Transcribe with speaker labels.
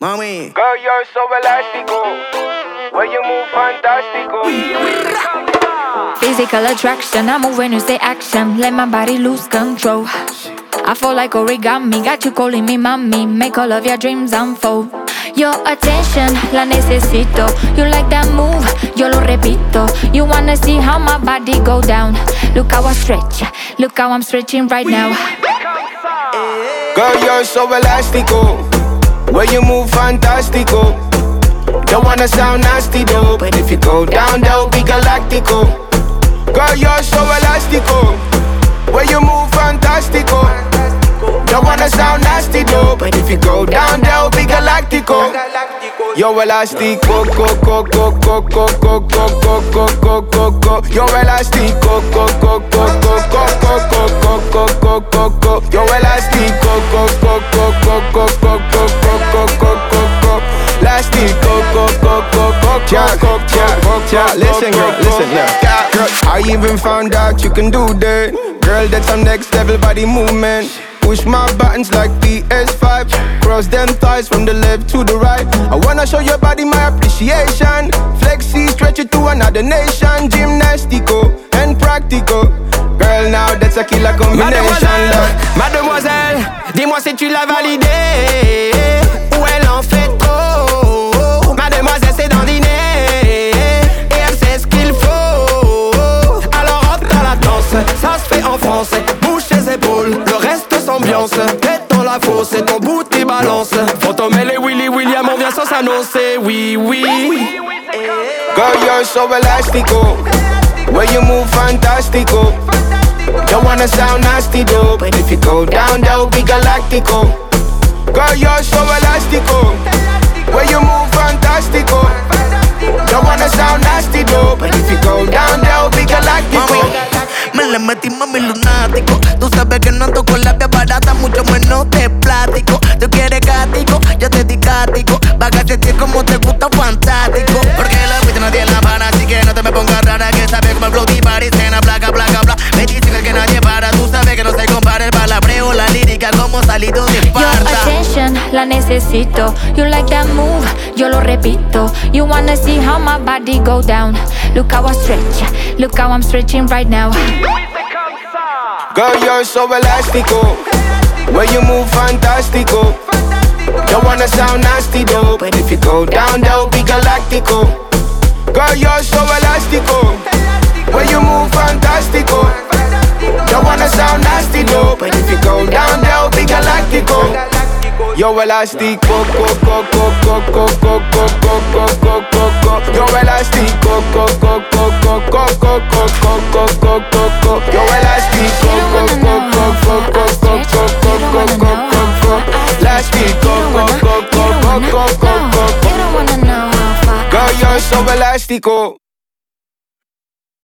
Speaker 1: Mami.
Speaker 2: Girl, you're so elástico. When you move, fantástico.
Speaker 3: Physical attraction, I move when you say action. Let my body lose control. I fall like origami, got you calling me mommy. Make all of your dreams unfold. Your attention, la necesito. You like that move, yo lo repito. You wanna see how my body go down. Look how I stretch, look how I'm stretching right now.
Speaker 2: Girl, you're so elástico. When you move, fantástico. Don't wanna sound nasty though, but if you go down, that'll be galactico. Girl, you're so elástico. When you move, fantástico. Don't wanna sound nasty though, but if you go down, that'll be galactico. Yo elástico, go, go, go, go, go, go, go, go, go, go, go, go. Yo elástico, go, go, go, go, go, go, go, go, go, go, go. Yo elástico, go, go, go, go, go, go, go, go, go, go, go. Elástico, go, go, go, go, go, go.
Speaker 4: Listen, girl, listen, yeah. Girl, I even found out you can do that. Girl, that's some next level body movement. Push my buttons like PS5. Cross them thighs from the left to the right. I wanna show your body my appreciation. Flexi, stretch it to another nation. Gymnastico and practical. Girl, now that's a killer combination.
Speaker 1: Mademoiselle, dis-moi si tu l'as validé. Ou elle en fait trop. Mademoiselle, c'est dans dîner. Et elle sait ce qu'il faut. Alors rentre dans la danse. Ça se fait en français. Bouge tes épaules. Le reste ambiance, tête dans la fosse, c'est ton bout qui balance. Fantomel et Willy William, on vient sans s'annoncer, oui, oui.
Speaker 2: Girl, you're so elástico. When you move, fantástico. Don't wanna sound nasty though, but if you go down, that'll be galactico. Girl, you're so elástico. When you move, fantástico. Don't wanna sound nasty though, but if you go down, that'll be galactico.
Speaker 5: Me le metí, mami, lunático. Tú sabes que no ando con labia barata, mucho menos te platico. Tú quieres cático, yo te di cático. Vágate ti como te gusta, fantástico. Porque la vida nadie la para, así que no te me pongas rara. Que sabes como el flow y parisena, placa, placa, bla. Me dicen que nadie para, tú sabes que no se compara el palabreo, la lírica como salido de Esparta.
Speaker 3: Your attention, la necesito. You like that move, yo lo repito. You wanna see how my body go down. Look how I stretch, look how I'm stretching right now.
Speaker 2: Girl, you're so elástico. When you move, fantástico. Don't wanna sound nasty though, but if you go down, that'll be galactico. Girl, you're so elástico. When you move, fantástico. Don't wanna sound nasty though, but if you go down, that'll be galactico. Yo elástico, go, go, go, go, go, go, go, go, go, go, go. Yo elástico, go, go, go, go, go, go, go, go, go, go, go. Yo elástico, go, go, go, go, go, go, go, go, go, go, go. Elástico, go, go, go, go, go, go, go, go. Girl, you're so elástico.